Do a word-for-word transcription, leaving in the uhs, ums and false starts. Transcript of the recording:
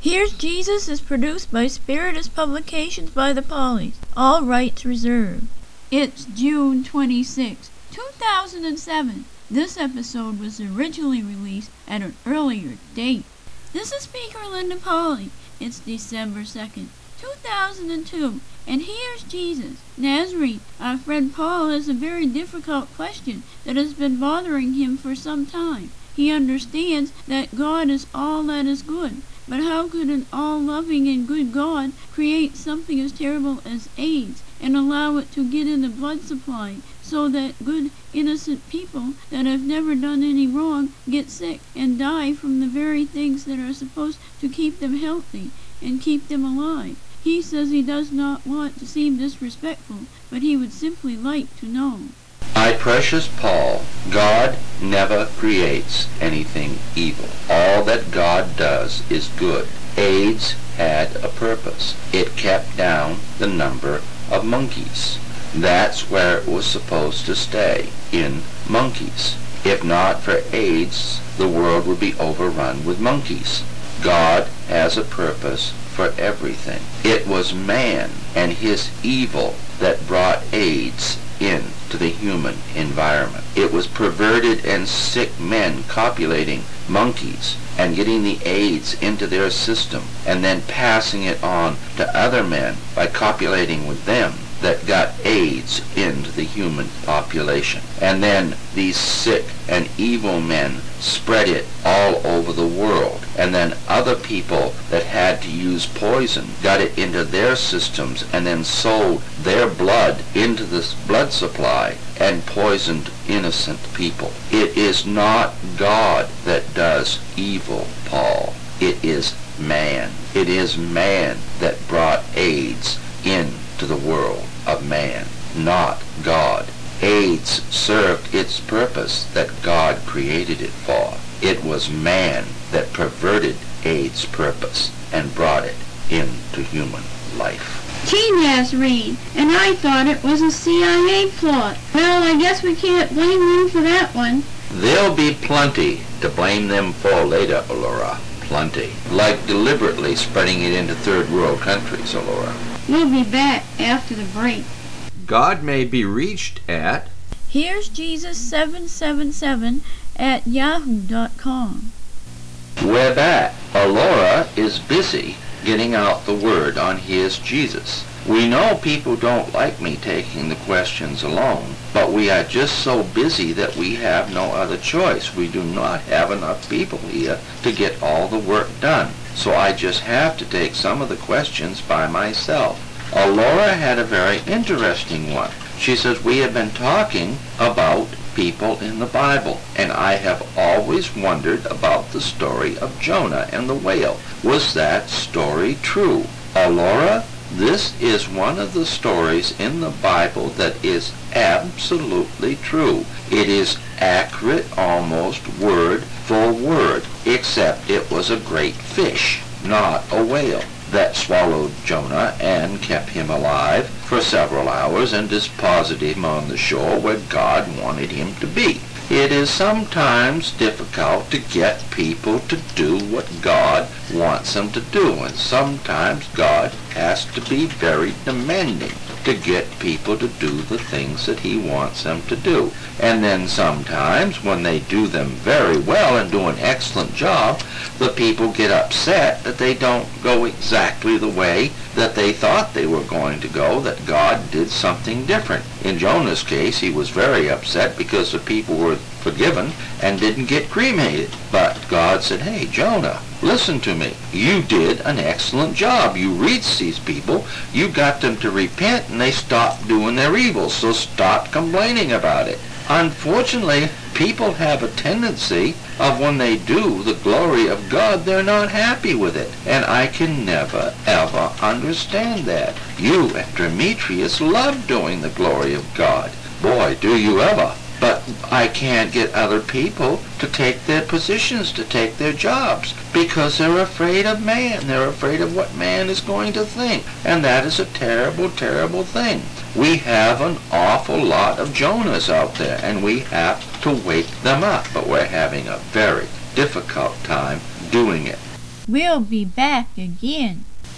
Here's Jesus is produced by Spiritus Publications by the Pollies. All rights reserved. It's June twenty-sixth, two thousand seven. This episode was originally released at an earlier date. This is Speaker Linda Polly. It's December second, two thousand two, and here's Jesus. Nazarene, our friend Paul has a very difficult question that has been bothering him for some time. He understands that God is all that is good, but how could an all-loving and good God create something as terrible as AIDS and allow it to get in the blood supply so that good, innocent people that have never done any wrong get sick and die from the very things that are supposed to keep them healthy and keep them alive? He says he does not want to seem disrespectful, but he would simply like to know. My precious Paul, God never creates anything evil. All that God does is good. AIDS had a purpose. It kept down the number of monkeys. That's where it was supposed to stay, in monkeys. If not for AIDS, the world would be overrun with monkeys. God has a purpose for everything. It was man and his evil that brought AIDS into the human environment. It was perverted and sick men copulating monkeys and getting the AIDS into their system and then passing it on to other men by copulating with them that got AIDS into the human population. And then these sick and evil men spread it all over the world. And then other people that had to use poison got it into their systems and then sold their blood into this blood supply and poisoned innocent people. It is not God that does evil, Paul. It is man. It is man that brought AIDS into the world of man, not God. AIDS served its purpose that God created it for. It was man that perverted AIDS' purpose and brought it into human life. Gee, Nazarene, and I thought it was a C I A plot. Well, I guess we can't blame them for that one. There'll be plenty to blame them for later, Allura. Plenty. Like deliberately spreading it into third world countries, Allura. We'll be back after the break. God may be reached at Here's Jesus seven seven seven at yahoo dot com. We're back. Allura is busy getting out the word on Here's Jesus. We know people don't like me taking the questions alone, but we are just so busy that we have no other choice. We do not have enough people here to get all the work done. So I just have to take some of the questions by myself. Allura had a very interesting one. She says, we have been talking about people in the Bible, and I have always wondered about the story of Jonah and the whale. Was that story true? Allura, this is one of the stories in the Bible that is absolutely true. It is accurate almost word for word, except it was a great fish, not a whale, that swallowed Jonah and kept him alive for several hours and deposited him on the shore where God wanted him to be. It is sometimes difficult to get people to do what God wants them to do, and sometimes God has to be very demanding to get people to do the things that he wants them to do. And then sometimes when they do them very well and do an excellent job, the people get upset that they don't go exactly the way that they thought they were going to go, that God did something different. In Jonah's case, he was very upset because the people were forgiven and didn't get cremated. But God said, hey, Jonah, listen to me. You did an excellent job. You reached these people. You got them to repent, and they stopped doing their evil. So stop complaining about it. Unfortunately, people have a tendency of when they do the glory of God, they're not happy with it. And I can never, ever understand that. You and Demetrius love doing the glory of God. Boy, do you ever. But I can't get other people to take their positions, to take their jobs, because they're afraid of man. They're afraid of what man is going to think. And that is a terrible, terrible thing. We have an awful lot of Jonahs out there, and we have to wake them up. But we're having a very difficult time doing it. We'll be back again.